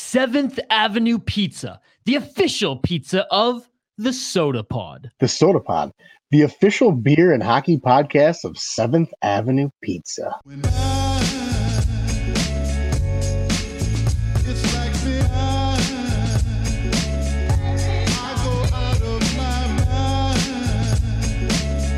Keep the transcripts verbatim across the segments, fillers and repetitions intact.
seventh Avenue Pizza, the official pizza of the Soda Pod. The Soda Pod, the official beer and hockey podcast of seventh Avenue Pizza. When I, it's like the I, I go out of my mind.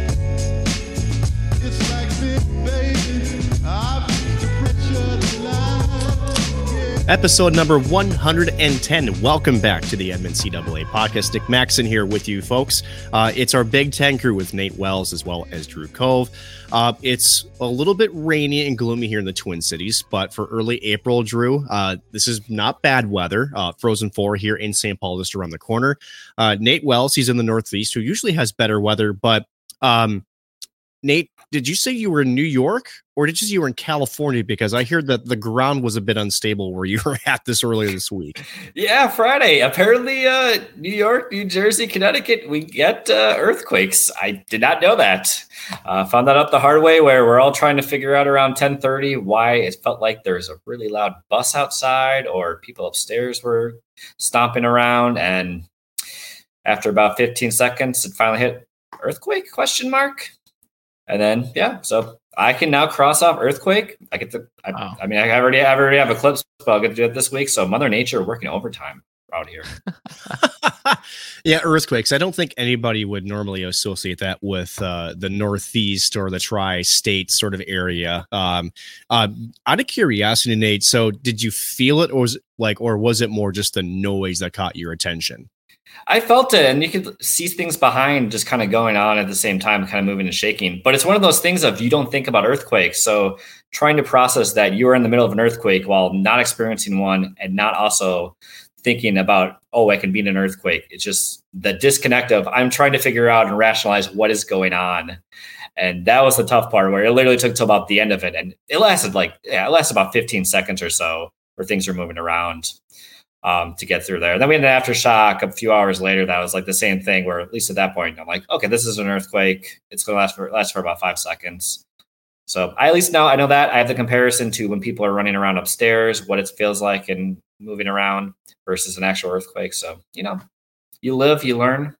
It's like the baby, I've reached the pressure line. Episode number one hundred ten. Welcome back to the Edmond C double A podcast. Nick Maxson here with you, folks. Uh, it's our Big Ten crew with Nate Wells as well as Drew Cove. Uh, it's a little bit rainy and gloomy here in the Twin Cities, but for early April, Drew, uh, this is not bad weather. Uh, Frozen Four here in Saint Paul, just around the corner. Uh, Nate Wells, he's in the Northeast, who usually has better weather, but um, Nate, did you say you were in New York or did you say you were in California? Because I heard that the ground was a bit unstable where you were at this earlier this week. Yeah, Friday. Apparently, uh, New York, New Jersey, Connecticut, we get uh, earthquakes. I did not know that. Uh, found that out the hard way where we're all trying to figure out around ten thirty why it felt like there's a really loud bus outside or people upstairs were stomping around. And after about fifteen seconds, it finally hit earthquake question mark. And then, yeah, so I can now cross off earthquake. I get to, I, wow. I mean, I already, I already have eclipse, but I'll get to do it this week. So Mother Nature working overtime out here. Yeah, earthquakes. I don't think anybody would normally associate that with uh, the Northeast or the tri-state sort of area. Um, uh, out of curiosity, Nate, so did you feel it, or was it like, or was it more just the noise that caught your attention? I felt it, and you could see things behind just kind of going on at the same time, kind of moving and shaking. But it's one of those things of you don't think about earthquakes. So trying to process that you are in the middle of an earthquake while not experiencing one and not also thinking about, oh, I can be in an earthquake. It's just the disconnect of I'm trying to figure out and rationalize what is going on. And that was the tough part where it literally took till about the end of it. And it lasted like, yeah, it lasted about fifteen seconds or so where things were moving around. Um, to get through there. And then we had an aftershock a few hours later. That was like the same thing where at least at that point, I'm like, okay, this is an earthquake. It's going to last for, last for about five seconds. So I at least know, I know that I have the comparison to when people are running around upstairs, what it feels like and moving around versus an actual earthquake. So, you know, you live, you learn.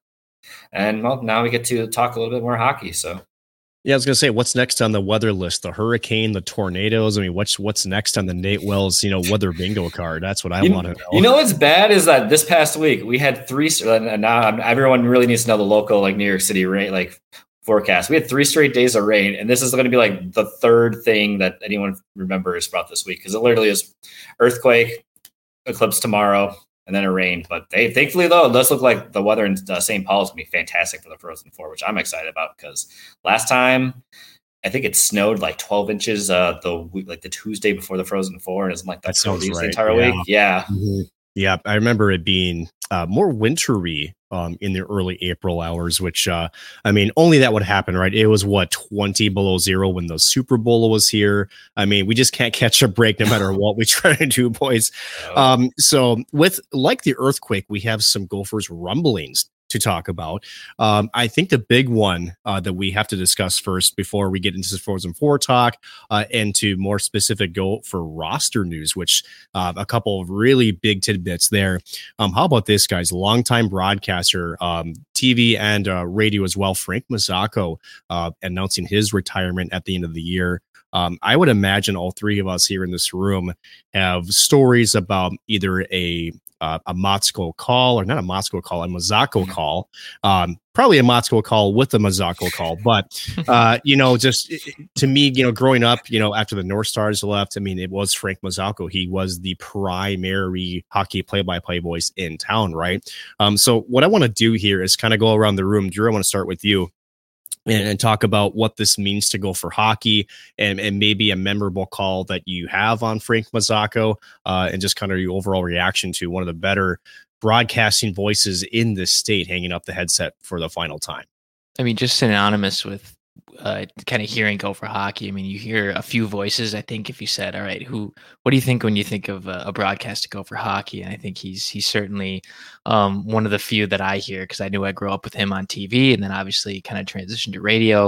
And well, now we get to talk a little bit more hockey. So. Yeah, I was going to say, what's next on the weather list? The hurricane, the tornadoes? I mean, what's what's next on the Nate Wells, you know, weather bingo card? That's what I want to know. You know what's bad is that this past week we had three, and now everyone really needs to know the local, like New York City rain, like forecast. We had three straight days of rain, and this is going to be like the third thing that anyone remembers about this week because it literally is earthquake, eclipse tomorrow, and then it rained. But they, thankfully, though, it does look like the weather in uh, Saint Paul is going to be fantastic for the Frozen Four, which I'm excited about because last time I think it snowed like twelve inches uh, the like the Tuesday before the Frozen Four, and it's like that sounds right. The entire yeah. week. Yeah, mm-hmm. yeah. I remember it being uh, more wintry um, in the early April hours, which uh, I mean, only that would happen, right? It was what twenty below zero when the Super Bowl was here. I mean, we just can't catch a break no matter what we try to do, boys. Um, so with like the earthquake, we have some Gophers rumblings to talk about. Um, I think the big one uh, that we have to discuss first before we get into the Frozen Four talk uh, and to more specific go for roster news, which uh, a couple of really big tidbits there. Um, how about this, guys? Longtime broadcaster, um, T V and uh, radio as well, Frank Mazzocco, uh, announcing his retirement at the end of the year. Um, I would imagine all three of us here in this room have stories about either a uh, a Motzko call or not a Motzko call, a Mazzocco call, um, probably a Motzko call with a Mazzocco call. But, uh, you know, just to me, you know, growing up, you know, after the North Stars left, I mean, it was Frank Mazzocco. He was the primary hockey play-by-play voice in town, right? Um, so what I want to do here is kind of go around the room. Drew, I want to start with you. And, and talk about what this means to go for hockey and, and maybe a memorable call that you have on Frank Mazzocco uh, and just kind of your overall reaction to one of the better broadcasting voices in this state hanging up the headset for the final time. I mean, just synonymous with uh, kind of hearing go for hockey. I mean, you hear a few voices. I think if you said, all right, who, what do you think when you think of a, a broadcast to go for hockey? And I think he's, he's certainly um, one of the few that I hear because I knew I grew up with him on T V and then obviously kind of transitioned to radio.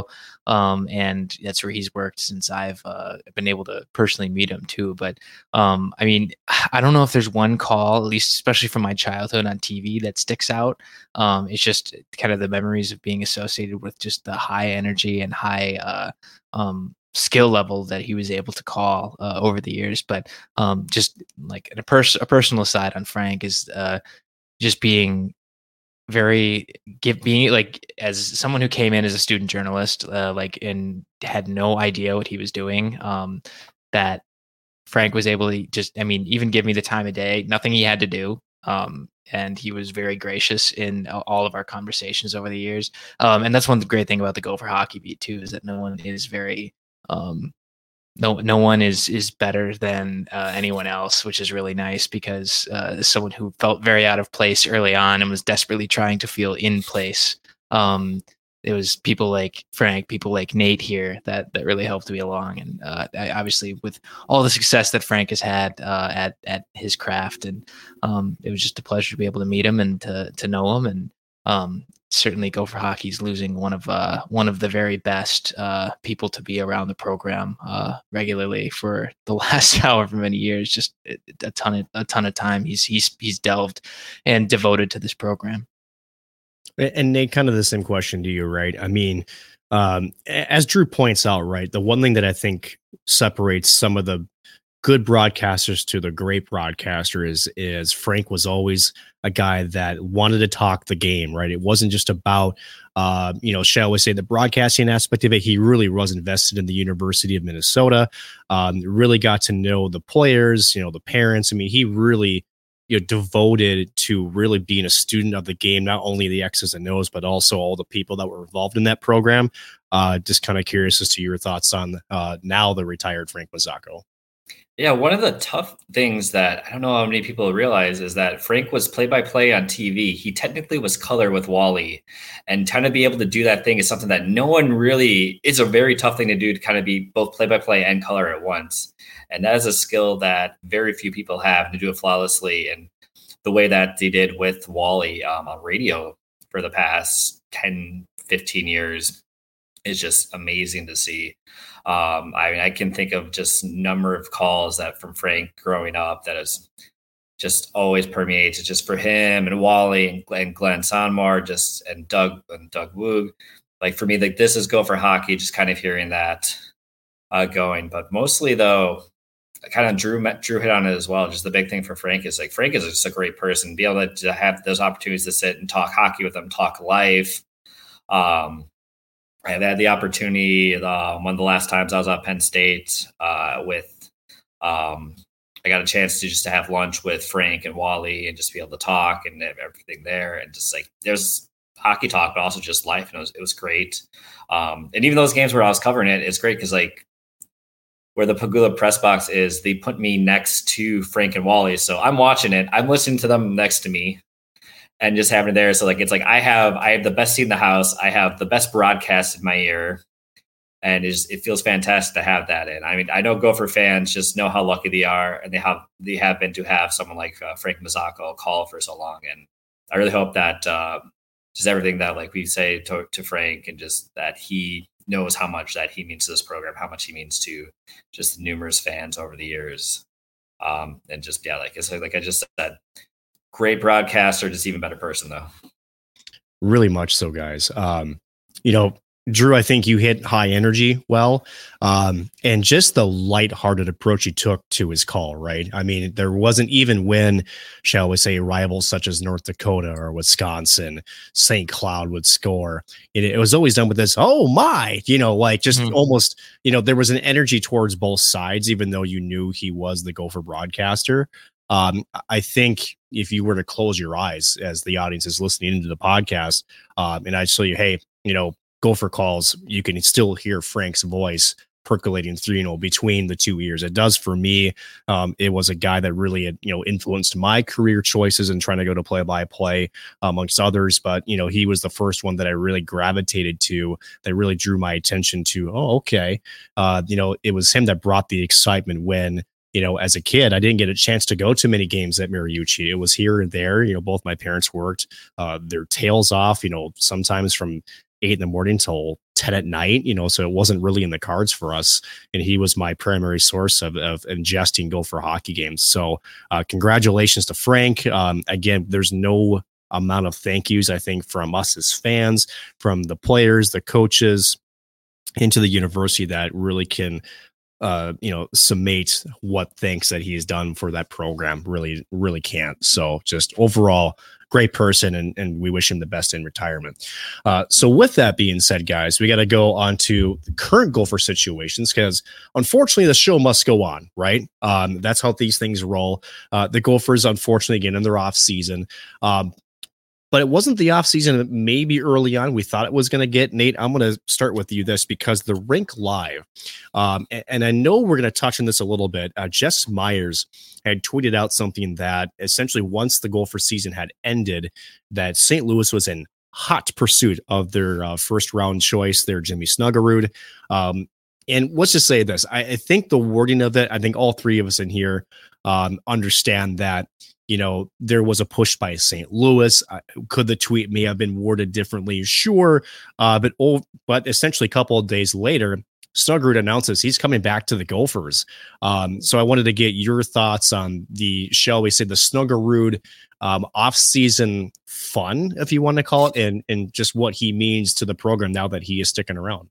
Um, and that's where he's worked since I've uh, been able to personally meet him too. But um, I mean, I don't know if there's one call, at least especially from my childhood on T V, that sticks out. Um, it's just kind of the memories of being associated with just the high energy and high uh, um, skill level that he was able to call uh, over the years. But um, just like a, pers- a personal side on Frank is uh, just being very give being like as someone who came in as a student journalist, uh, like and had no idea what he was doing. Um, that Frank was able to just, I mean, even give me the time of day, nothing he had to do. Um, and he was very gracious in all of our conversations over the years. Um, and that's one great thing about the Gopher Hockey Beat too, is that no one is very, um, no, no one is is better than uh, anyone else, which is really nice because uh, as someone who felt very out of place early on and was desperately trying to feel in place. Um, it was people like Frank, people like Nate here that that really helped me along. And uh, I, obviously, with all the success that Frank has had uh, at at his craft, and um, it was just a pleasure to be able to meet him and to to know him. And um, certainly, Gopher Hockey's losing one of uh, one of the very best uh, people to be around the program uh, regularly for the last however many years. Just a ton of a ton of time he's he's he's delved and devoted to this program. And Nate, kind of the same question to you, right? I mean, um, as Drew points out, right, the one thing that I think separates some of the good broadcasters to the great broadcaster is is Frank was always a guy that wanted to talk the game, right? It wasn't just about, uh, you know, shall we say, the broadcasting aspect of it. He really was invested in the University of Minnesota, um, really got to know the players, you know, the parents. I mean, he really, you know, devoted to really being a student of the game, not only the X's and O's, but also all the people that were involved in that program. Uh, just kind of curious as to your thoughts on uh, now the retired Frank Mazzocco. Yeah, one of the tough things that I don't know how many people realize is that Frank was play-by-play on T V. He technically was color with Wally, and trying to be able to do that thing is something that no one really, it's a very tough thing to do, to kind of be both play-by-play and color at once. And that is a skill that very few people have, to do it flawlessly. And the way that they did with Wally um, on radio for the past ten, fifteen years is just amazing to see. Um, I mean, I can think of just number of calls that from Frank growing up that is just always permeates. It's just for him and Wally and Glenn, Glenn Sonmar, just and Doug and Doug Woog. Like for me, like this is Gopher Hockey, just kind of hearing that uh, going. But mostly though, I kind of Drew Drew hit on it as well. Just the big thing for Frank is like Frank is just a great person. Be able to, to have those opportunities to sit and talk hockey with them, talk life. Um, I've had the opportunity uh, one of the last times I was at Penn State uh, with, um, I got a chance to just to have lunch with Frank and Wally and just be able to talk and everything there. And just like, there's hockey talk, but also just life. And it was, it was great. Um, and even those games where I was covering it, it's great because like where the Pagula press box is, they put me next to Frank and Wally. So I'm watching it. I'm listening to them next to me. And just having it there. So like, it's like, I have, I have the best seat in the house. I have the best broadcast in my ear. And it, just, it feels fantastic to have that in. I mean, I know Gopher fans just know how lucky they are. And they have, they have been to have someone like uh, Frank Mazzocco call for so long. And I really hope that uh, just everything that like we say to, to Frank and just that he knows how much that he means to this program, how much he means to just numerous fans over the years. Um, and just, yeah, like, it's like, like I just said, great broadcaster, just even better person though. Really much so, guys. Um, you know, Drew, I think you hit high energy well, um, and just the lighthearted approach he took to his call, right? I mean, there wasn't even when, shall we say, rivals such as North Dakota or Wisconsin, Saint Cloud would score. It, it was always done with this, oh my, you know, like just mm-hmm. almost, you know, there was an energy towards both sides, even though you knew he was the Gopher broadcaster. Um, I think if you were to close your eyes as the audience is listening into the podcast, um, and I show you, hey, you know, Gopher calls, you can still hear Frank's voice percolating through, you know, between the two ears. It does for me. Um, it was a guy that really, had, you know, influenced my career choices and trying to go to play by play amongst others. But, you know, he was the first one that I really gravitated to, that really drew my attention to, oh, okay. Uh, you know, it was him that brought the excitement when, you know, as a kid, I didn't get a chance to go to many games at Mariucci. It was here and there. You know, both my parents worked uh, their tails off, you know, sometimes from eight in the morning till ten at night, you know, so it wasn't really in the cards for us. And he was my primary source of, of ingesting Gopher hockey games. So uh, congratulations to Frank. Um, again, there's no amount of thank yous, I think, from us as fans, from the players, the coaches, into the university that really can uh, you know, summate what thanks that he's done for that program. Really, really can't. So just overall, great person, and, and we wish him the best in retirement. Uh, so with that being said, guys, we got to go on to the current Gopher situations, because unfortunately the show must go on, right? Um, that's how these things roll. Uh, the Gophers, unfortunately, again, in their off season. Um, But it wasn't the offseason maybe early on we thought it was going to get. Nate, I'm going to start with you this, because the Rink Live, um, and, and I know we're going to touch on this a little bit. Uh, Jess Myers had tweeted out something that essentially once the Gopher season had ended, that Saint Louis was in hot pursuit of their uh, first round choice, their Jimmy Snuggerud. Um, and let's just say this. I, I think the wording of it, I think all three of us in here um, understand that, you know, there was a push by Saint Louis. Uh, could the tweet may have been worded differently? Sure. Uh, but oh, but essentially a couple of days later, Snuggerud announces he's coming back to the Gophers. Um, so I wanted to get your thoughts on the, shall we say, the Snuggerud um, off-season fun, if you want to call it, and, and just what he means to the program now that he is sticking around.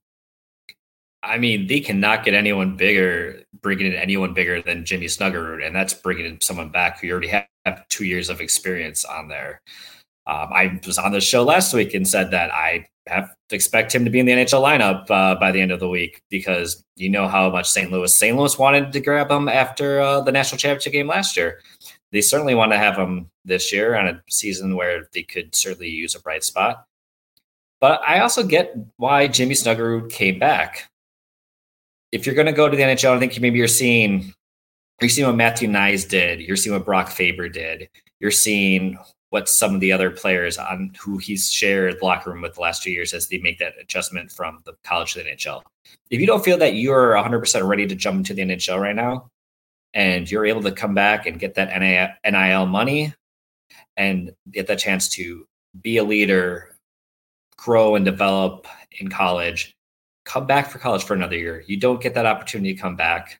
I mean, they cannot get anyone bigger, bringing in anyone bigger than Jimmy Snuggerud, and that's bringing in someone back who you already have two years of experience on there. Um, I was on the show last week and said that I have to expect him to be in the N H L lineup uh, by the end of the week, because you know how much Saint Louis Saint Louis wanted to grab him after uh, the national championship game last year. They certainly want to have him this year on a season where they could certainly use a bright spot. But I also get why Jimmy Snuggerud came back. If you're going to go to the N H L, I think maybe you're seeing you're seeing what Matthew Nyes did. You're seeing what Brock Faber did. You're seeing what some of the other players on who he's shared the locker room with the last two years as they make that adjustment from the college to the N H L. If you don't feel that you're one hundred percent ready to jump into the N H L right now, and you're able to come back and get that N I L money and get that chance to be a leader, grow and develop in college, come back for college for another year. You don't get that opportunity to come back.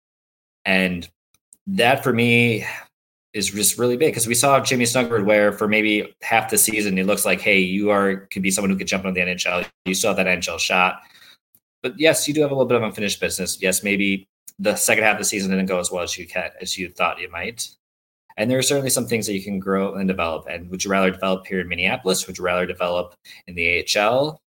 And that for me is just really big, because we saw Jimmy Snuggerud where for maybe half the season, it looks like, hey, you are could be someone who could jump into the N H L. You still have that N H L shot. But yes, you do have a little bit of unfinished business. Yes, maybe the second half of the season didn't go as well as you can, as you thought it might. And there are certainly some things that you can grow and develop. And would you rather develop here in Minneapolis? Would you rather develop in the A H L?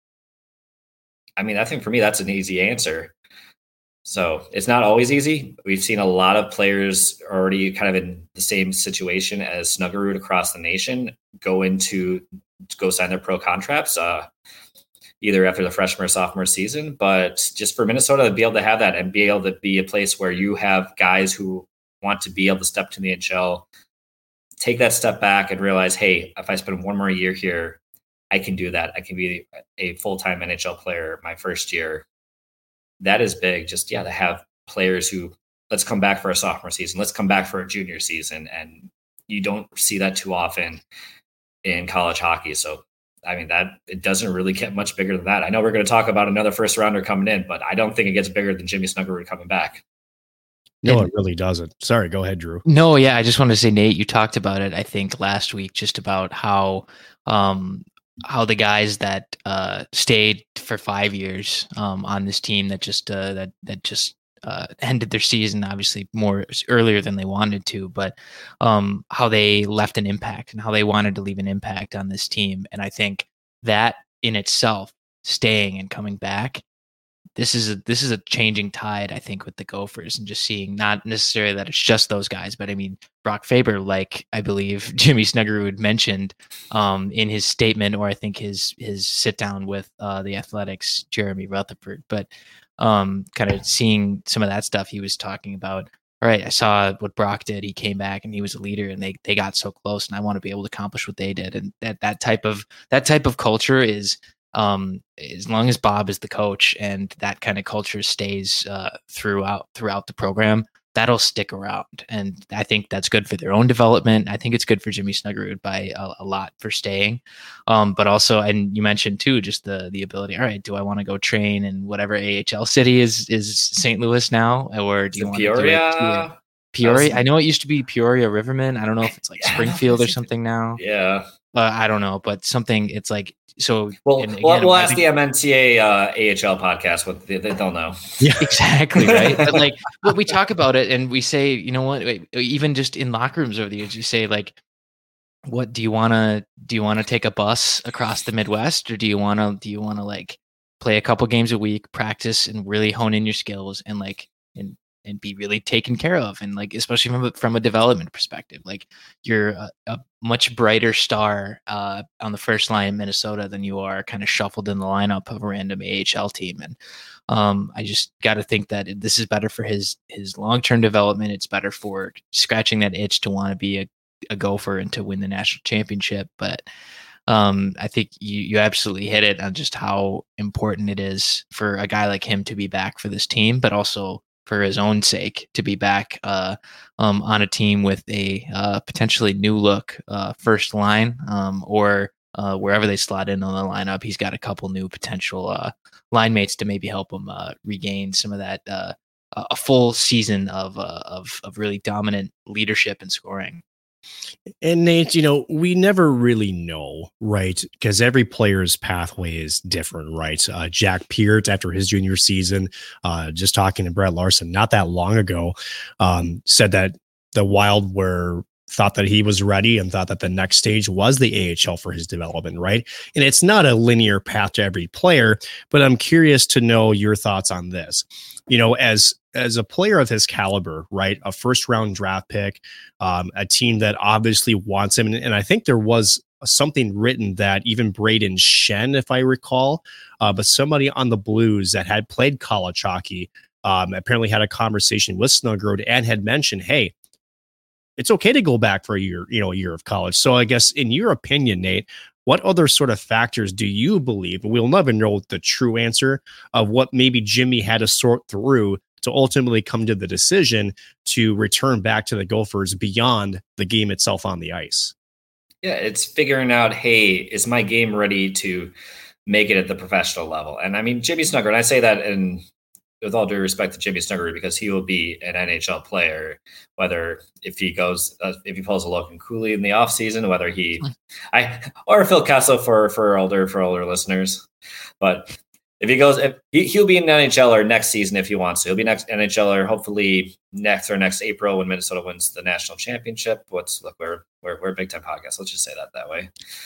I mean, I think for me, that's an easy answer. So it's not always easy. We've seen a lot of players already kind of in the same situation as Snuggerud across the nation go into go sign their pro contracts, uh, either after the freshman or sophomore season. But just for Minnesota to be able to have that and be able to be a place where you have guys who want to be able to step to the N H L, take that step back and realize, hey, if I spend one more year here, I can do that. I can be a full-time N H L player my first year. That is big. Just, yeah, to have players who, let's come back for a sophomore season. Let's come back for a junior season. And you don't see that too often in college hockey. So, I mean, that it doesn't really get much bigger than that. I know we're going to talk about another first rounder coming in, but I don't think it gets bigger than Jimmy Snuggerud coming back. No, it really doesn't. Sorry, go ahead, Drew. No, yeah, I just wanted to say, Nate, you talked about it, I think, last week, just about how um, how the guys that uh, stayed for five years um, on this team that just uh, that that just uh, ended their season, obviously more earlier than they wanted to, but um, how they left an impact and how they wanted to leave an impact on this team. And I think that in itself, staying and coming back, this is a this is a changing tide, I think, with the Gophers, and just seeing not necessarily that it's just those guys, but I mean, Brock Faber, like I believe Jimmy Snuggerud mentioned um, in his statement, or I think his his sit down with uh, the Athletics, Jeremy Rutherford, but um, kind of seeing some of that stuff he was talking about. All right, I saw what Brock did. He came back and he was a leader, and they they got so close, and I want to be able to accomplish what they did. And that that type of that type of culture is, um, as long as Bob is the coach and that kind of culture stays uh, throughout throughout the program, that'll stick around. And I think that's good for their own development. I think it's good for Jimmy Snuggerud by a, a lot for staying. Um, but also, and you mentioned too, just the the ability, all right, do I want to go train in whatever A H L city is is Saint Louis now? Or do you want to do it here? Peoria? I know it used to be Peoria Riverman. I don't know if it's like Springfield or something now. Yeah. Uh, I don't know, but something, it's like, so. Well, again, we'll, we'll ask think, the M N C A uh, A H L podcast what they, they'll know. Yeah, exactly. Right. But like, but we talk about it and we say, you know what, even just in locker rooms over the years, you say like, what do you want to, do you want to take a bus across the Midwest, or do you want to, do you want to like play a couple games a week, practice and really hone in your skills and like, and, and be really taken care of, and like especially from a, from a development perspective, like you're a, a much brighter star uh, on the first line in Minnesota than you are kind of shuffled in the lineup of a random A H L team. And um, I just got to think that this is better for his his long term development. It's better for scratching that itch to want to be a, a Gopher and to win the national championship. But um, I think you you absolutely hit it on just how important it is for a guy like him to be back for this team, but also for his own sake to be back uh, um, on a team with a uh, potentially new look uh, first line, um, or uh, wherever they slot in on the lineup. He's got a couple new potential uh, line mates to maybe help him uh, regain some of that, uh, a full season of, uh, of of really dominant leadership and scoring. And Nate, you know, we never really know, right? Because every player's pathway is different, right? Uh, Jack Peart, after his junior season, uh, just talking to Brett Larson not that long ago, um, said that the Wild were thought that he was ready and thought that the next stage was the A H L for his development, right? And it's not a linear path to every player, but I'm curious to know your thoughts on this. You know, as as a player of his caliber, right? A first round draft pick, um, a team that obviously wants him. And, and I think there was something written that even Braden Shen, if I recall, uh, but somebody on the Blues that had played college hockey, um, apparently had a conversation with Snuggerud and had mentioned, hey, it's okay to go back for a year, you know, a year of college. So I guess in your opinion, Nate, what other sort of factors do you believe, and we'll never know the true answer of what maybe Jimmy had to sort through to ultimately come to the decision to return back to the Gophers beyond the game itself on the ice? Yeah, it's figuring out, hey, is my game ready to make it at the professional level? And I mean, Jimmy Snuggerud, I say that in with all due respect to Jimmy Snuggerud, because he will be an N H L player, whether if he goes, uh, if he pulls a Logan Cooley in the offseason, whether he, I, or Phil Kessel for, for older, for older listeners. But if he goes, if he, he'll be an N H L er next season if he wants to. He'll be next N H L er, hopefully next or next April when Minnesota wins the national championship. What's look, we're we're we're a big time podcast. Let's just say that that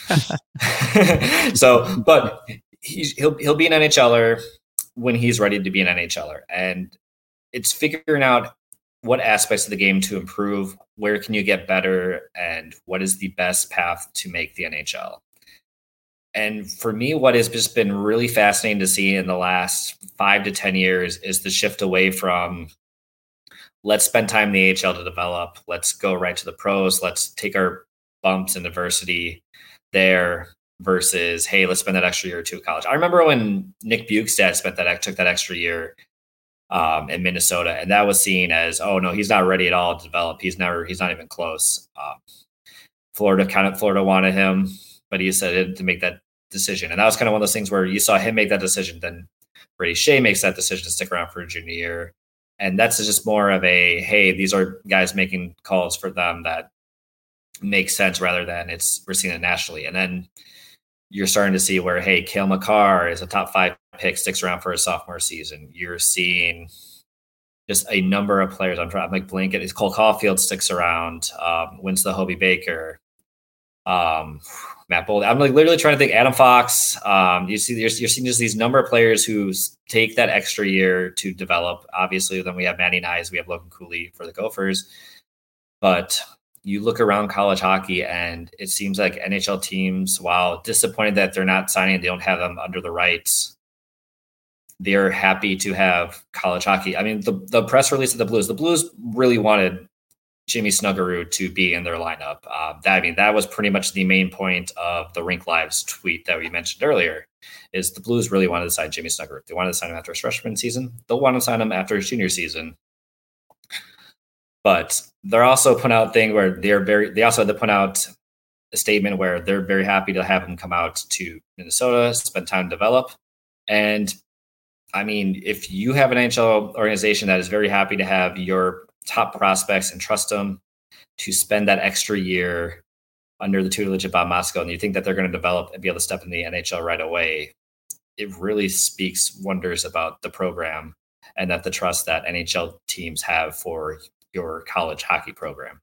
way. So, but he's, he'll he'll be an N H L er when he's ready to be an N H L er, and it's figuring out what aspects of the game to improve, where can you get better, and what is the best path to make the N H L. And for me, what has just been really fascinating to see in the last five to ten years is the shift away from let's spend time in the A H L to develop, let's go right to the pros, let's take our bumps and adversity there, versus, hey, let's spend that extra year or two at college. I remember when Nick Bukestad spent that, took that extra year um, in Minnesota, and that was seen as, oh no, he's not ready at all to develop. He's never, he's not even close. Um, Florida kind of, Florida wanted him, but he decided to make that decision. And that was kind of one of those things where you saw him make that decision. Then Brady Shea makes that decision to stick around for a junior year. And that's just more of a, hey, these are guys making calls for them that make sense, rather than it's, we're seeing it nationally. And then you're starting to see where, hey, Cale Makar is a top five pick, sticks around for his sophomore season. You're seeing just a number of players. I'm trying, like Blanket, is Cole Caulfield sticks around, um, wins the Hobie Baker, um, Matt Boldy. I'm like literally trying to think. Adam Fox. Um, you see, you're, you're seeing just these number of players who take that extra year to develop. Obviously, then we have Matty Nyes, we have Logan Cooley for the Gophers, but you look around college hockey and it seems like N H L teams, while disappointed that they're not signing, they don't have them under the rights, they're happy to have college hockey. I mean, the, the press release of the Blues, the Blues really wanted Jimmy Snuggerud to be in their lineup. Uh, that, I mean, that was pretty much the main point of the Rink Lives tweet that we mentioned earlier, is the Blues really wanted to sign Jimmy Snuggerud. They wanted to sign him after his freshman season. They'll want to sign him after his junior season. But they're also putting out a thing where they're very, they also had to put out a statement where they're very happy to have him come out to Minnesota, spend time, develop. And I mean, if you have an N H L organization that is very happy to have your top prospects and trust them to spend that extra year under the tutelage of Bob Motzko, and you think that they're going to develop and be able to step in the N H L right away, it really speaks wonders about the program and that the trust that N H L teams have for your college hockey program.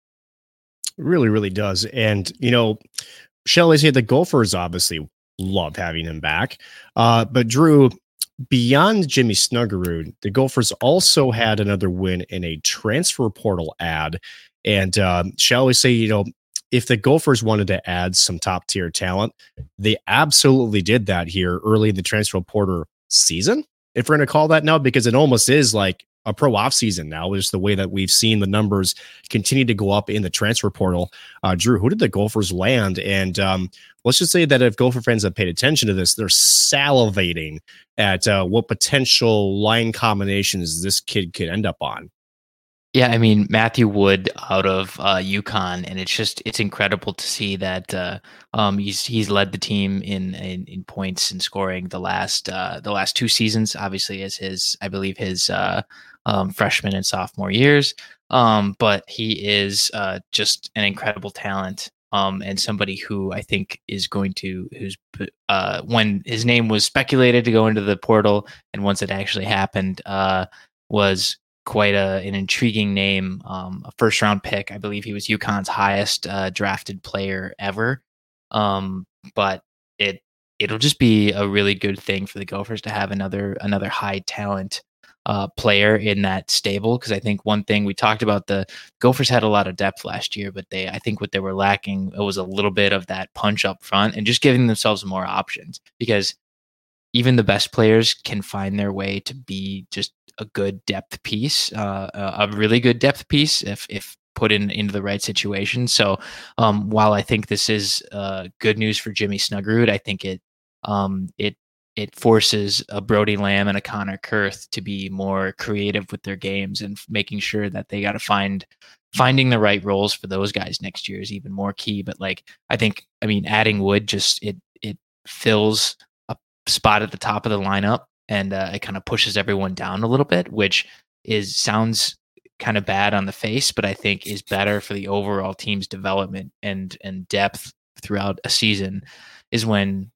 It really, really does. And, you know, shall I say the Gophers obviously love having him back. Uh, but Drew, beyond Jimmy Snuggerud, the Gophers also had another win in a transfer portal ad. And um, shall we say, you know, if the Gophers wanted to add some top tier talent, they absolutely did that here early in the transfer portal season, if we're going to call that now, because it almost is like a pro off season now, is the way that we've seen the numbers continue to go up in the transfer portal. Uh, Drew, who did the Gophers land? And um, let's just say that if Gopher fans have paid attention to this, they're salivating at uh, what potential line combinations this kid could end up on. Yeah, I mean, Matthew Wood out of uh, UConn, and it's just it's incredible to see that uh, um, he's he's led the team in, in in points and scoring the last uh, the last two seasons. Obviously, as his I believe his uh, um, freshman and sophomore years, um, but he is uh, just an incredible talent. Um, and somebody who I think is going to, who's uh, when his name was speculated to go into the portal, and once it actually happened, uh, was quite a, an intriguing name, um, a first round pick. I believe he was UConn's highest uh, drafted player ever. Um, but it it'll just be a really good thing for the Gophers to have another another high talent uh, player in that stable, because I think one thing we talked about, the Gophers had a lot of depth last year, but they I think what they were lacking, it was a little bit of that punch up front and just giving themselves more options, because even the best players can find their way to be just a good depth piece, uh, a really good depth piece if if put in into the right situation. So um, while I think this is uh, good news for Jimmy Snuggerud, I think it um, it it forces a Brody Lamb and a Connor Kurth to be more creative with their games and making sure that they got to find finding the right roles for those guys next year is even more key. But like I think, I mean, adding Wood just it it fills a spot at the top of the lineup. And uh, it kind of pushes everyone down a little bit, which is sounds kind of bad on the face, but I think is better for the overall team's development and and depth throughout a season. Is when,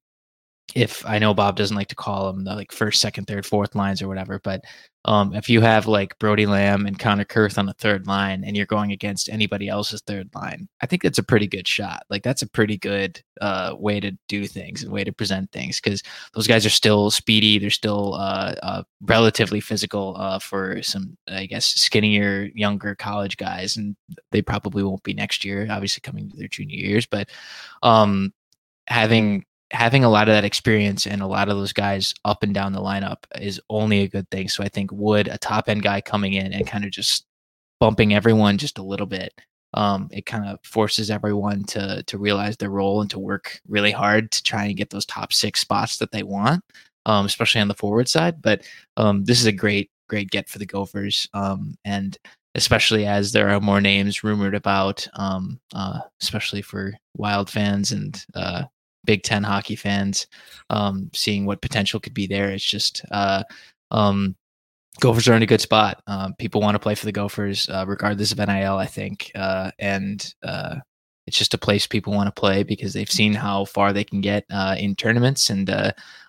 if I know Bob doesn't like to call them the like first, second, third, fourth lines or whatever, but um, if you have like Brody Lamb and Connor Kurth on the third line and you're going against anybody else's third line, I think that's a pretty good shot. Like that's a pretty good uh, way to do things and way to present things, because those guys are still speedy. They're still uh, uh, relatively physical uh, for some, I guess, skinnier, younger college guys, and they probably won't be next year, obviously coming to their junior years, but um, having having a lot of that experience and a lot of those guys up and down the lineup is only a good thing. So I think Wood, a top end guy coming in and kind of just bumping everyone just a little bit, um, it kind of forces everyone to to realize their role and to work really hard to try and get those top six spots that they want, um, especially on the forward side. But um, this is a great, great get for the Gophers. Um, and especially as there are more names rumored about, um, uh, especially for Wild fans and uh, Big Ten hockey fans, um, seeing what potential could be there. It's just uh, um, Gophers are in a good spot. Um, people want to play for the Gophers, uh, regardless of N I L, I think. Uh, and uh, it's just a place people want to play because they've seen how far they can get uh, in tournaments and uh,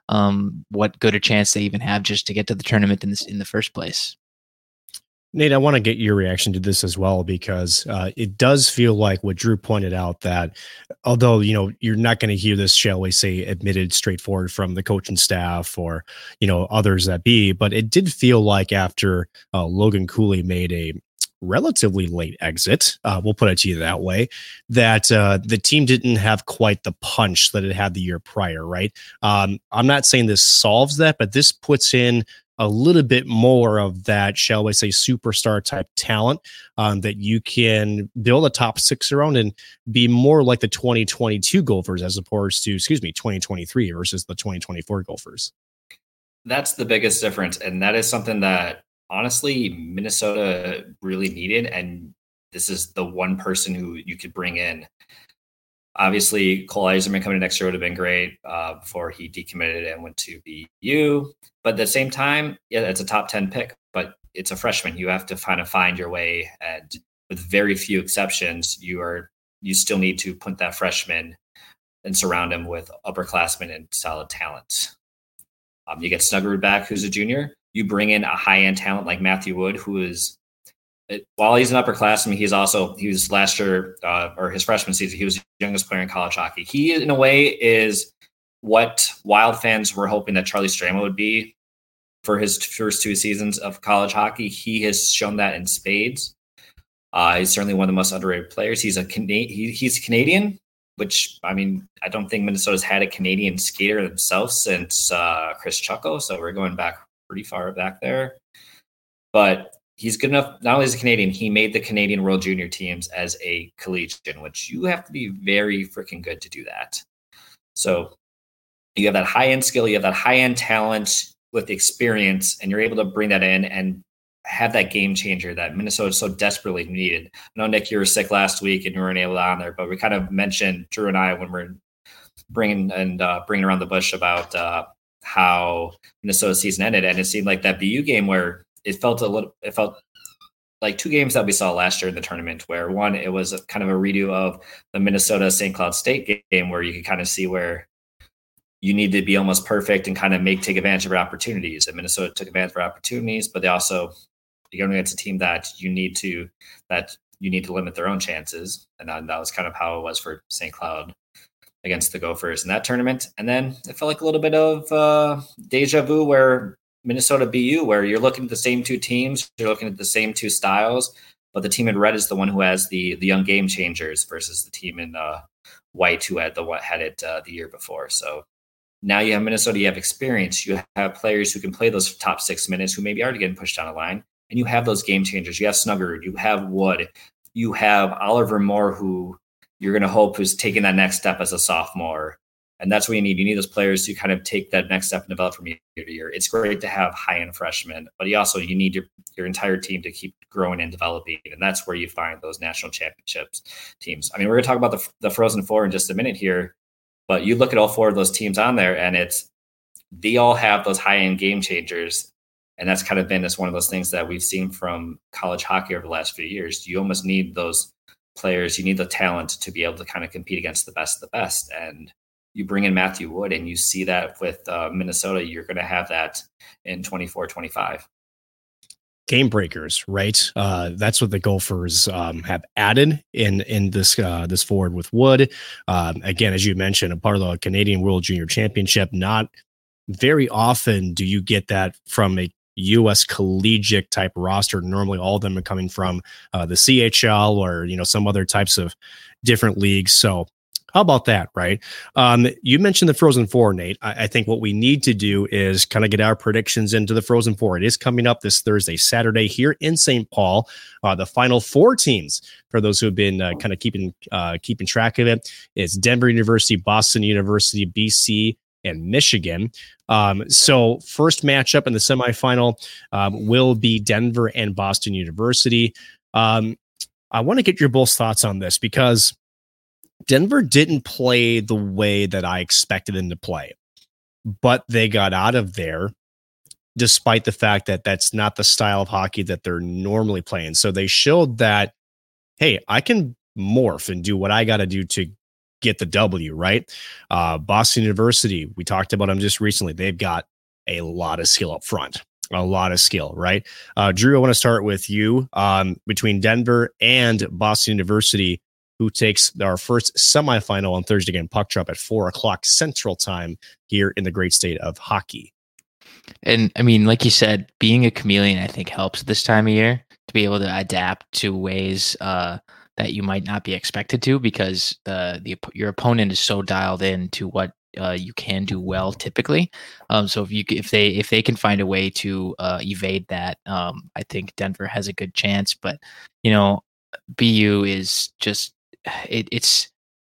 um, what good a chance they even have just to get to the tournament in, this, in the first place. Nate, I want to get your reaction to this as well, because uh, it does feel like what Drew pointed out, that although, you know, you're not going to hear this, shall we say, admitted straightforward from the coaching staff or, you know, others that be, but it did feel like after uh, Logan Cooley made a relatively late exit, uh, we'll put it to you that way, that uh, the team didn't have quite the punch that it had the year prior, right? Um, I'm not saying this solves that, but this puts in a little bit more of that, shall we say, superstar type talent um, that you can build a top six around and be more like the twenty twenty-two Gophers as opposed to, excuse me, twenty twenty-three versus the twenty twenty-four Gophers. That's the biggest difference. And that is something that honestly Minnesota really needed. And this is the one person who you could bring in. Obviously, Cole Eiserman coming in next year would have been great uh, before he decommitted and went to B U. But at the same time, yeah, it's a top ten pick, but it's a freshman. You have to kind of find your way. And with very few exceptions, you are you still need to put that freshman and surround him with upperclassmen and solid talent. Um, you get Snuggerud back, who's a junior. You bring in a high-end talent like Matthew Wood, who is, while he's an upperclassman, he's also, he was last year, uh, or his freshman season, he was the youngest player in college hockey. He, in a way, is what Wild fans were hoping that Charlie Stramo would be for his first two seasons of college hockey. He has shown that in spades. Uh, he's certainly one of the most underrated players. He's a Cana- he, he's Canadian, which, I mean, I don't think Minnesota's had a Canadian skater themselves since uh, Chris Chucko, so we're going back pretty far back there. But he's good enough. Not only is a Canadian, he made the Canadian World Junior teams as a collegian, which you have to be very freaking good to do that. So you have that high-end skill, you have that high-end talent with experience, and you're able to bring that in and have that game changer that Minnesota so desperately needed. I know, Nick, you were sick last week and you weren't able to on there, but we kind of mentioned, Drew and I, when we're bringing and uh, bringing around the bush about uh, how Minnesota's season ended, and it seemed like that B U game where it felt a little, it felt like two games that we saw last year in the tournament, where one, it was kind of a redo of the Minnesota Saint Cloud State game where you could kind of see where you need to be almost perfect and kind of make, take advantage of your opportunities. And Minnesota took advantage of their opportunities, but they also, you're going against a team that you need to, that you need to limit their own chances. And that, that was kind of how it was for Saint Cloud against the Gophers in that tournament. And then it felt like a little bit of uh, deja vu where Minnesota B U, where you're looking at the same two teams, you're looking at the same two styles, but the team in red is the one who has the the young game changers versus the team in uh, white who had the what had it uh, the year before. So now you have Minnesota, you have experience, you have players who can play those top six minutes who maybe are getting pushed down the line, and you have those game changers. You have Snuggerud, you have Wood, you have Oliver Moore, who you're going to hope is taking that next step as a sophomore. And that's what you need. You need those players to kind of take that next step and develop from year to year. It's great to have high-end freshmen, but you also, you need your, your entire team to keep growing and developing. And that's where you find those national championships teams. I mean, we're going to talk about the, the Frozen Four in just a minute here, but you look at all four of those teams on there, and it's, they all have those high-end game changers. And that's kind of been this one of those things that we've seen from college hockey over the last few years. You almost need those players. You need the talent to be able to kind of compete against the best of the best. And you bring in Matthew Wood, and you see that with uh, Minnesota, you're going to have that in twenty-four twenty-five. Game breakers, right? Uh, that's what the Gophers um, have added in in this uh, this forward with Wood. Um, again, as you mentioned, a part of the Canadian World Junior Championship. Not very often do you get that from a U S collegiate type roster. Normally, all of them are coming from uh, the C H L or you know some other types of different leagues. So how about that, right? Um, you mentioned the Frozen Four, Nate. I, I think what we need to do is kind of get our predictions into the Frozen Four. It is coming up this Thursday, Saturday here in Saint Paul. Uh, the final four teams, for those who have been uh, kind of keeping uh, keeping track of it, is Denver University, Boston University, B C, and Michigan. Um, so first matchup in the semifinal um, will be Denver and Boston University. Um, I want to get your both thoughts on this because Denver didn't play the way that I expected them to play, but they got out of there despite the fact that that's not the style of hockey that they're normally playing. So they showed that, hey, I can morph and do what I got to do to get the W, right? Uh, Boston University, we talked about them just recently. They've got a lot of skill up front, a lot of skill, right? Uh, Drew, I want to start with you. Um, between Denver and Boston University, who takes our first semifinal on Thursday again, puck drop at four o'clock Central Time here in the great state of hockey. And I mean, like you said, being a chameleon, I think helps this time of year to be able to adapt to ways uh, that you might not be expected to, because uh, the your opponent is so dialed in to what uh, you can do well typically. Um, so if you if they if they can find a way to uh, evade that, um, I think Denver has a good chance. But you know, B U is just it, it's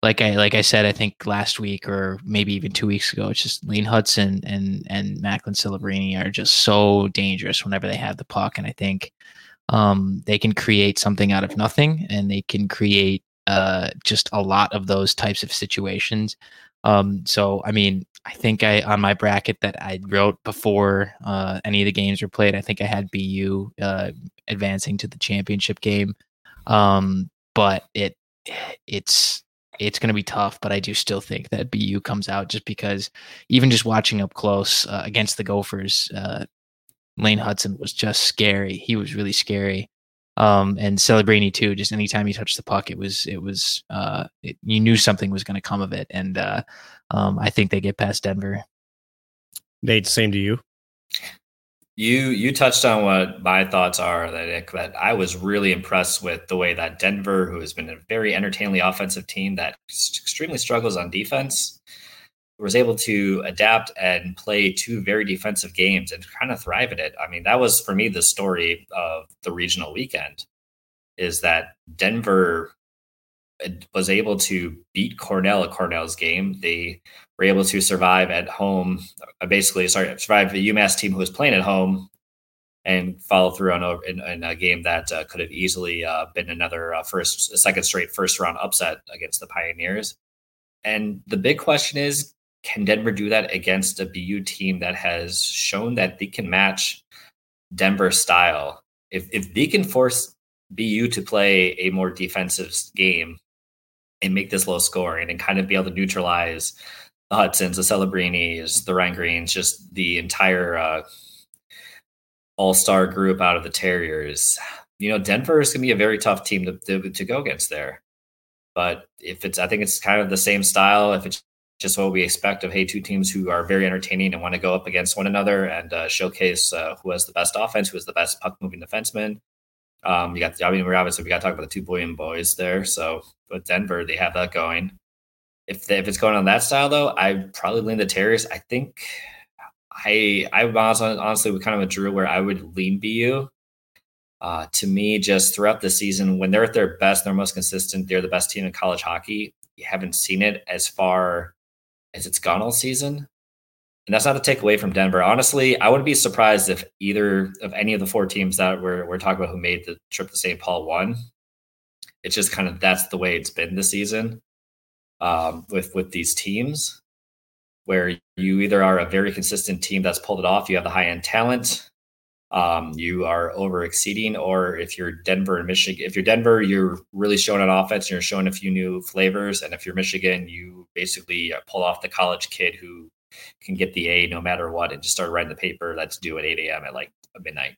like I like I said, I think last week or maybe even two weeks ago, it's just Lane Hudson and and Macklin Celebrini are just so dangerous whenever they have the puck, and I think um, they can create something out of nothing, and they can create uh, just a lot of those types of situations. Um, so, I mean, I think I on my bracket that I wrote before uh, any of the games were played, I think I had B U uh, advancing to the championship game, um, but it it's it's going to be tough. But I do still think that B U comes out just because even just watching up close uh, against the Gophers, uh, Lane Hudson was just scary. He was really scary. Um, and Celebrini too, just anytime he touched the puck, it was, it was, uh, it, you knew something was going to come of it. And, uh, um, I think they get past Denver. Nate, same to you. You, you touched on what my thoughts are that, that I was really impressed with the way that Denver, who has been a very entertainingly offensive team that extremely struggles on defense, was able to adapt and play two very defensive games and kind of thrive at it. I mean, that was for me the story of the regional weekend, is that Denver was able to beat Cornell at Cornell's game. They were able to survive at home, basically, sorry, survive the UMass team who was playing at home and follow through on in, in a game that uh, could have easily uh, been another uh, first, second straight first round upset against the Pioneers. And the big question is, can Denver do that against a B U team that has shown that they can match Denver style? If if they can force B U to play a more defensive game and make this low scoring and kind of be able to neutralize the Hudsons, the Celebrinis, the Ryan Greens, just the entire uh, all-star group out of the Terriers, you know, Denver is going to be a very tough team to, to, to go against there. But if it's, I think it's kind of the same style. If it's just what we expect of, hey, two teams who are very entertaining and want to go up against one another and uh, showcase uh, who has the best offense, who has the best puck moving defenseman. Um, you got, I mean, we're obviously we got to talk about the two Bullion boys there. So with Denver, they have that going. If they, if it's going on that style though, I probably lean the Terriers. I think I I honestly, honestly would kind of a Drew where I would lean B U. Uh, to me, just throughout the season, when they're at their best, they're most consistent. They're the best team in college hockey. You haven't seen it as far as it's gone all season. And that's not to take away from Denver. Honestly, I wouldn't be surprised if either of any of the four teams that we're, we're talking about who made the trip to Saint Paul won. It's just kind of, that's the way it's been this season um, with, with these teams, where you either are a very consistent team that's pulled it off, you have the high-end talent, um, you are over exceeding, or if you're Denver and Michigan, if you're Denver, you're really showing an offense and you're showing a few new flavors. And if you're Michigan, you basically pull off the college kid who can get the A no matter what and just start writing the paper that's due at eight a.m. at like midnight.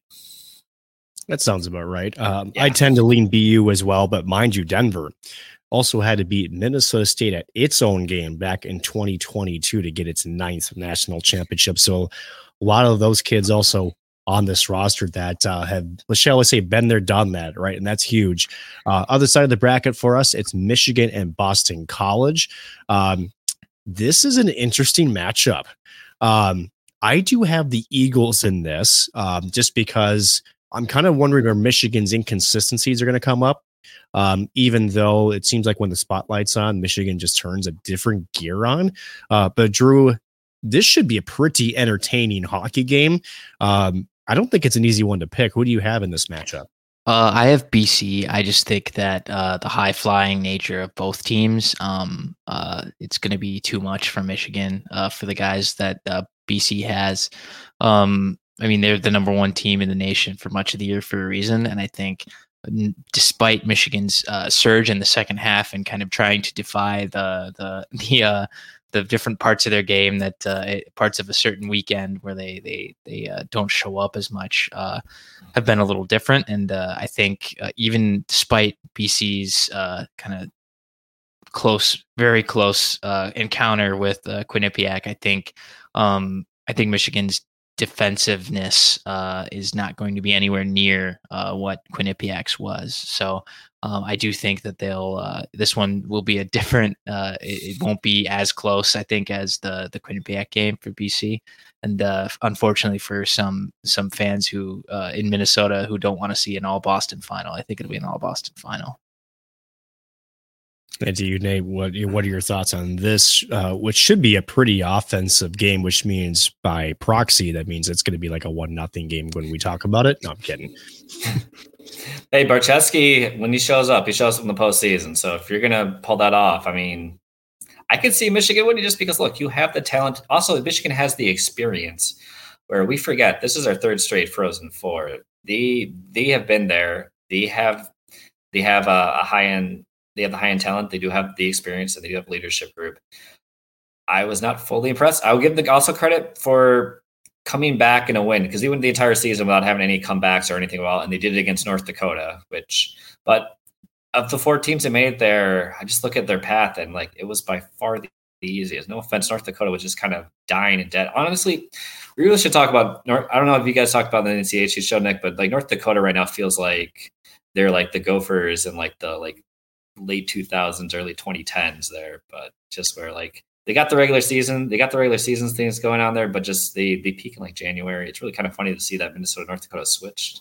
That sounds about right. Um, Yeah. I tend to lean B U as well, but mind you, Denver also had to beat Minnesota State at its own game back in twenty twenty-two to get its ninth national championship. So a lot of those kids also on this roster that uh, have, shall we say, been there, done that, right? And that's huge. Uh, other side of the bracket for us, it's Michigan and Boston College. Um, this is an interesting matchup. Um, I do have the Eagles in this um, just because I'm kind of wondering where Michigan's inconsistencies are going to come up. Um, even though it seems like when the spotlight's on, Michigan just turns a different gear on. Uh, but Drew, this should be a pretty entertaining hockey game. Um, I don't think it's an easy one to pick. Who do you have in this matchup? Uh, I have B C. I just think that uh, the high flying nature of both teams, um, uh, it's going to be too much for Michigan uh, for the guys that uh, B C has. Um, I mean, they're the number one team in the nation for much of the year for a reason. And I think despite Michigan's uh, surge in the second half and kind of trying to defy the, the, the, uh, the different parts of their game that uh, parts of a certain weekend where they they they uh, don't show up as much uh, have been a little different. And uh, I think uh, even despite B C's uh, kind of close, very close uh, encounter with uh, Quinnipiac, I think um, I think Michigan's defensiveness uh, is not going to be anywhere near uh, what Quinnipiac's was. So um, I do think that they'll, uh, this one will be a different, uh, it, it won't be as close, I think, as the, the Quinnipiac game for B C. And uh, unfortunately for some, some fans who uh, in Minnesota who don't want to see an all Boston final, I think it'll be an all Boston final. And do you, Nate, what what are your thoughts on this? Uh, which should be a pretty offensive game, which means by proxy that means it's going to be like a one nothing game when we talk about it. No, I'm kidding. Hey, Barczewski, when he shows up, he shows up in the postseason. So if you're gonna pull that off, I mean, I could see Michigan winning just because look, you have the talent. Also, Michigan has the experience. Where we forget this is our third straight Frozen Four. They they have been there. They have they have a, a high end. They have the high end talent. They do have the experience, and they do have a leadership group. I was not fully impressed. I will give the also credit for coming back in a win because they went the entire season without having any comebacks or anything well, and they did it against North Dakota. Which, but of the four teams that made it there, I just look at their path and like it was by far the, the easiest. No offense, North Dakota was just kind of dying and dead. Honestly, we really should talk about North. I don't know if you guys talked about the N C A A show, Nick, but like North Dakota right now feels like they're like the Gophers in like the like late two thousands, early twenty tens there, but just where like they got the regular season, they got the regular season things going on there, but just they they peak in like January. It's really kind of funny to see that Minnesota North Dakota switched.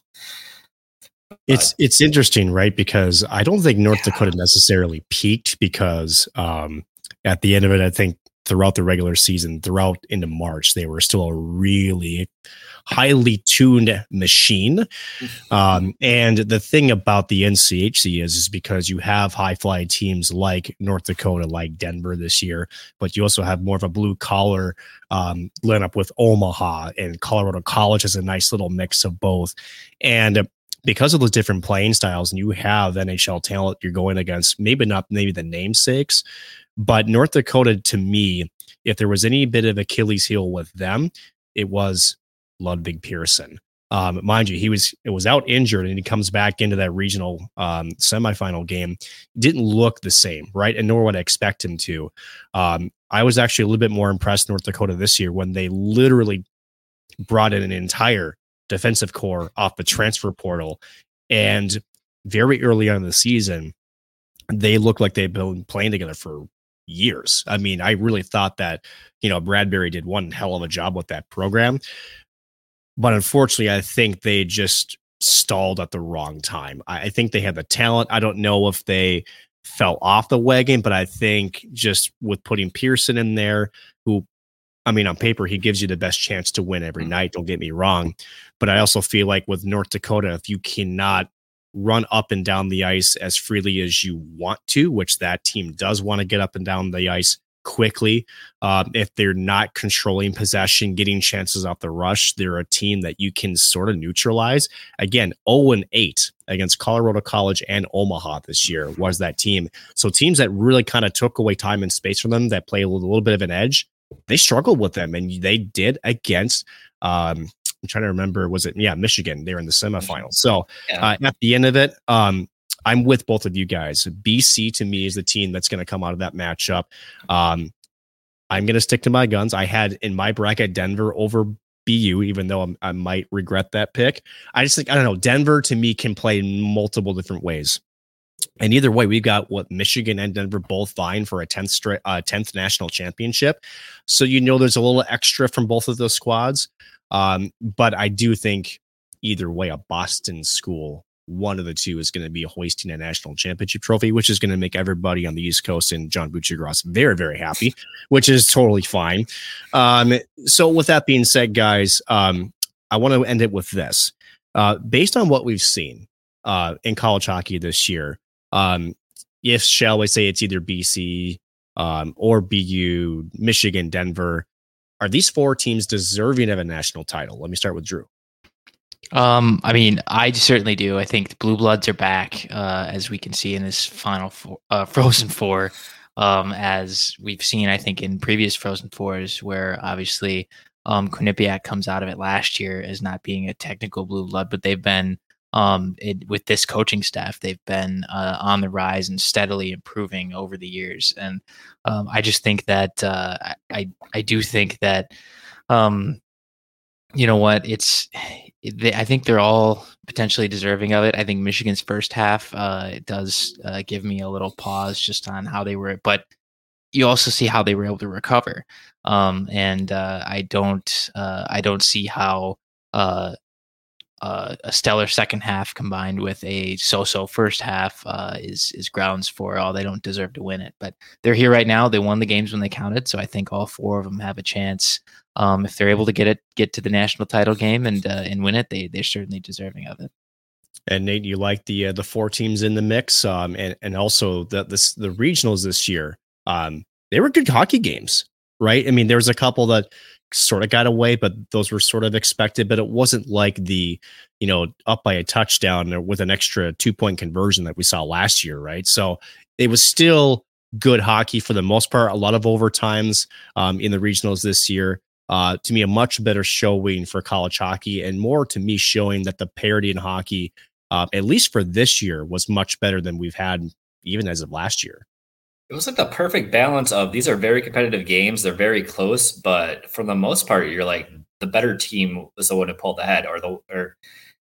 It's but, it's interesting, right? Because I don't think North yeah. Dakota necessarily peaked because um, at the end of it, I think throughout the regular season, throughout into March, they were still a really highly tuned machine. Um, and the thing about the N C H C is, is because you have high fly teams like North Dakota, like Denver this year, but you also have more of a blue collar um, lineup with Omaha, and Colorado College has a nice little mix of both. And because of those different playing styles, and you have N H L talent you're going against, maybe not maybe the namesakes, but North Dakota, to me, if there was any bit of Achilles heel with them, it was Ludwig Pearson. Um, mind you, he was it was out injured, and he comes back into that regional um, semifinal game. Didn't look the same, right? And nor would I expect him to. Um, I was actually a little bit more impressed North Dakota this year when they literally brought in an entire defensive core off the transfer portal, and very early on in the season, they looked like they've been playing together for years. I mean, I really thought that, you know, Bradbury did one hell of a job with that program. But unfortunately, I think they just stalled at the wrong time. I think they had the talent. I don't know if they fell off the wagon, but I think just with putting Pearson in there, who, I mean, on paper, he gives you the best chance to win every night. Don't get me wrong. But I also feel like with North Dakota, if you cannot run up and down the ice as freely as you want to, which that team does want to get up and down the ice quickly. Um, if they're not controlling possession, getting chances off the rush, they're a team that you can sort of neutralize. Again, oh and eight against Colorado College and Omaha this year was that team. So teams that really kind of took away time and space from them, that play a little, little bit of an edge, they struggled with them, and they did against um, I'm trying to remember, was it, yeah, Michigan. They're in the semifinals. So yeah. uh, at the end of it, um, I'm with both of you guys. B C to me is the team that's going to come out of that matchup. Um, I'm going to stick to my guns. I had in my bracket Denver over B U, even though I'm, I might regret that pick. I just think, I don't know, Denver to me can play in multiple different ways. And either way, we've got what Michigan and Denver both vying for a tenth straight, uh, tenth national championship. So, you know, there's a little extra from both of those squads. Um, but I do think either way, a Boston school, one of the two is going to be hoisting a national championship trophy, which is going to make everybody on the East Coast and John Buccigross very, very happy, which is totally fine. Um, so with that being said, guys, um, I want to end it with this. Uh, based on what we've seen uh, in college hockey this year, um, if, shall we say, it's either B C um, or B U, Michigan, Denver, are these four teams deserving of a national title? Let me start with Drew. Um, I mean, I certainly do. I think the Blue Bloods are back, uh, as we can see in this final four, uh, Frozen Four, um, as we've seen, I think, in previous Frozen Fours, where obviously um, Quinnipiac comes out of it last year as not being a technical Blue Blood, but they've been, um, it, with this coaching staff, they've been uh, on the rise and steadily improving over the years. And um, I just think that uh, I I do think that, um, you know what, it's. They, I think they're all potentially deserving of it. I think Michigan's first half uh, it does uh, give me a little pause just on how they were, but you also see how they were able to recover. Um, and uh, I don't, uh, I don't see how uh, uh, a stellar second half combined with a so-so first half uh, is is grounds for all they don't deserve to win it. But they're here right now. They won the games when they counted, so I think all four of them have a chance. Um, if they're able to get it, get to the national title game and uh, and win it, they they're certainly deserving of it. And Nate, you like the uh, the four teams in the mix, um, and and also the this the regionals this year. Um, they were good hockey games, right? I mean, there was a couple that sort of got away, but those were sort of expected. But it wasn't like the, you know, up by a touchdown with an extra two point conversion that we saw last year, right? So it was still good hockey for the most part. A lot of overtimes um, in the regionals this year. Uh, to me, a much better showing for college hockey, and more to me showing that the parity in hockey, uh, at least for this year, was much better than we've had even as of last year. It was like the perfect balance of these are very competitive games. They're very close, but for the most part, you're like the better team was the one who pulled ahead, or the or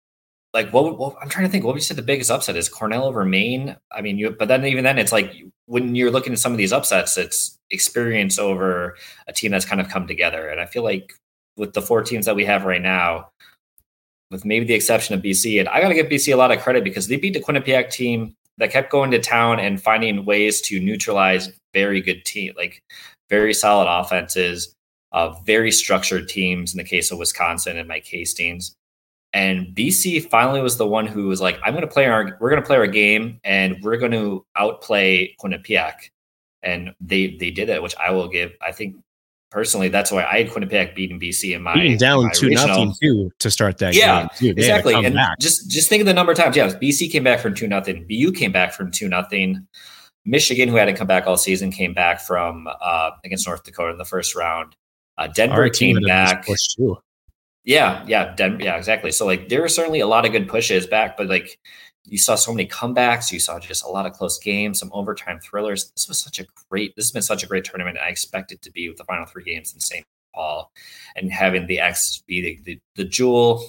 like what, what I'm trying to think. What would you say the biggest upset is? Cornell over Maine. I mean, you but then even then, it's like when you're looking at some of these upsets, it's experience over a team that's kind of come together. And I feel like with the four teams that we have right now, with maybe the exception of B C, and I got to give B C a lot of credit because they beat the Quinnipiac team that kept going to town and finding ways to neutralize very good team, like very solid offenses, uh, very structured teams in the case of Wisconsin and Mike Hastings. And B C finally was the one who was like, I'm going to play our, we're going to play our game and we're going to outplay Quinnipiac. And they, they did it, which I will give, I think personally, that's why I had Quinnipiac beating B C in my beating down my two nothing too to start that yeah, game. Too. Exactly. And back. just just think of the number of times. Yeah, B C came back from two nothing. B U came back from two nothing. Michigan, who hadn't come back all season, came back from uh, against North Dakota in the first round. Uh, Denver came back. Too. Yeah, yeah, Den- yeah, exactly. So like there were certainly a lot of good pushes back, but like you saw so many comebacks. You saw just a lot of close games, some overtime thrillers. This was such a great, this has been such a great tournament. I expect it to be with the final three games in Saint Paul and having the X be the, the, the jewel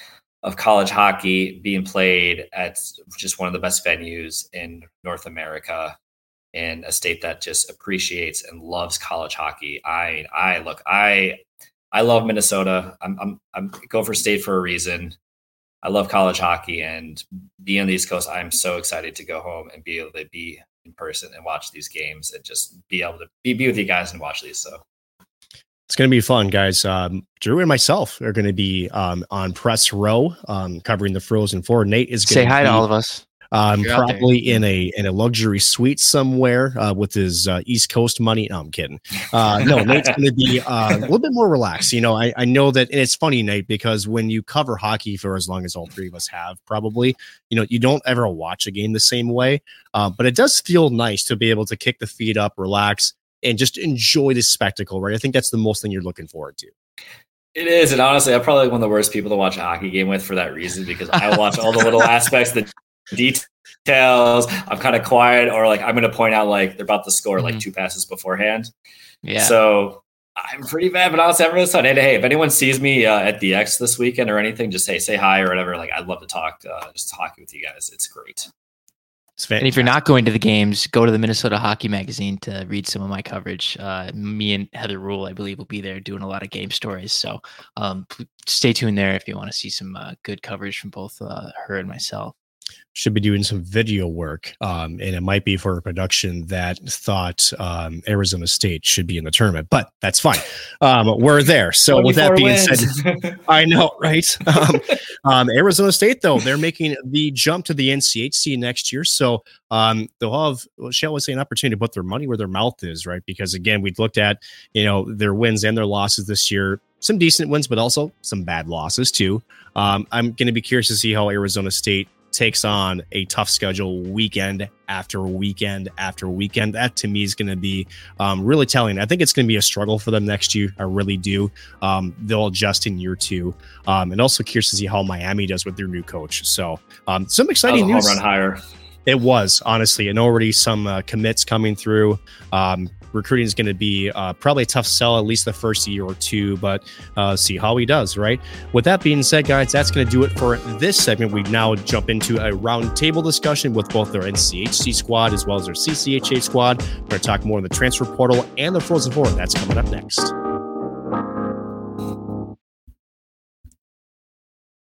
of college hockey being played at just one of the best venues in North America in a state that just appreciates and loves college hockey. I, I look, I, I love Minnesota. I'm, I'm, I'm Gopher State for a reason. I love college hockey, and being on the East Coast, I'm so excited to go home and be able to be in person and watch these games and just be able to be, be with you guys and watch these. So it's going to be fun, guys. Um, Drew and myself are going to be um, on press row um, covering the Frozen Four. Nate is going say hi be, to all of us. Um, probably in a in a luxury suite somewhere uh, with his uh, East Coast money. No, I'm kidding. Uh, no, Nate's going to be uh, a little bit more relaxed. You know, I, I know that, and it's funny, Nate, because when you cover hockey for as long as all three of us have, probably, you know, you don't ever watch a game the same way. Uh, but it does feel nice to be able to kick the feet up, relax, and just enjoy the spectacle, right? I think that's the most thing you're looking forward to. It is, and honestly, I'm probably one of the worst people to watch a hockey game with for that reason, because I watch all the little aspects that details. I'm kind of quiet, or like I'm going to point out like they're about to score mm-hmm. like two passes beforehand. Yeah. So I'm pretty bad, but honestly, I'm really excited. Hey, if anyone sees me uh, at the X this weekend or anything, just say say hi or whatever. Like I'd love to talk, uh, just talking with you guys. It's great. It's and if you're not going to the games, go to the Minnesota Hockey Magazine to read some of my coverage. Uh, me and Heather Rule, I believe, will be there doing a lot of game stories. So um, stay tuned there if you want to see some uh, good coverage from both uh, her and myself. Should be doing some video work, um, and it might be for a production that thought um, Arizona State should be in the tournament, but that's fine. Um, we're there. So with that being wins. said, I know, right? Um, um, Arizona State, though, they're making the jump to the N C H C next year, so um, they'll have, shall we say, an opportunity to put their money where their mouth is, right? Because again, we've looked at, you know, their wins and their losses this year. Some decent wins, but also some bad losses too. Um, I'm going to be curious to see how Arizona State takes on a tough schedule weekend after weekend after weekend. That to me is going to be um, really telling. I think it's going to be a struggle for them next year. I really do. Um, they'll adjust in year two. Um, and also curious to see how Miami does with their new coach. So um, some exciting news. Home run hire. It was, honestly, and already some uh, commits coming through. Um, recruiting is going to be uh, probably a tough sell, at least the first year or two, but uh, see how he does, right? With that being said, guys, that's going to do it for this segment. We now jump into a roundtable discussion with both their N C H C squad as well as their C C H A squad. We're going to talk more on the transfer portal and the Frozen Four. That's coming up next.